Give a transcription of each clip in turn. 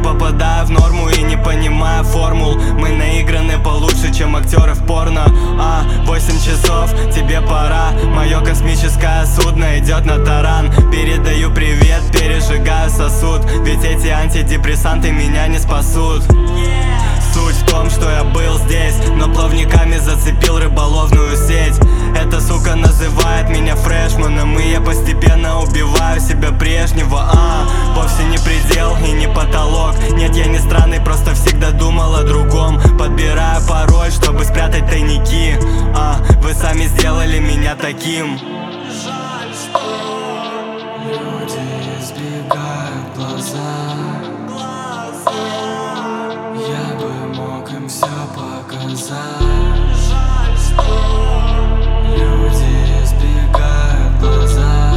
попадаю в норму и не понимаю формул. Мы наиграны получше, чем актеры в порно. 8 часов, тебе пора. Мое космическое судно идет на таран. Передаю привет, пережигаю сосуд. Ведь эти антидепрессанты меня не спасут. Суть в том, что я был здесь, но плавниками зацепил рыболовную сеть. Эта сука называет меня фрешманом, и я постепенно убиваю себя прежнего. Вовсе не предел и не потолок. Нет, я не странный, просто всегда думал о другом. Подбираю пароль, чтобы спрятать тайники. Вы сами сделали меня таким. Жаль, что люди избегают глаза. Я бы мог им все показать. Жаль, что люди избегают глаза.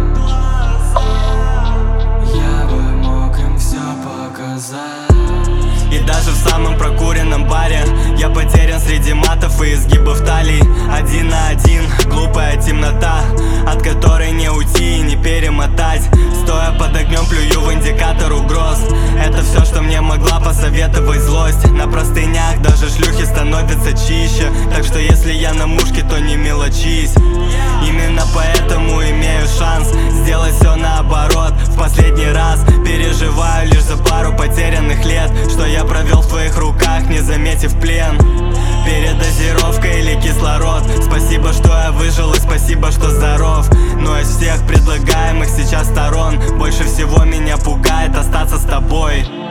Я бы мог им все показать. И даже в самом прокуренном баре я потерян среди матов и изгибов талий. Один на один, глупая темнота, от которой не уйти и не перемотать. Стоя под огнем, плюю в индикатор угроз. Это все, что мне могла посоветовать злость. На простынях даже шлюхи становятся чище. Так что если я на мушке, то не мелочись. Именно поэтому имею шанс сделать все наоборот в последний раз. Переживаю лишь за пару потерянных лет, что я провел в твоих руках, не заметив плен. Передозировка или кислород. Спасибо, что я выжил, и спасибо, что здоров. Но из всех предлагаемых сейчас сторон больше всего меня пугает остаться с тобой.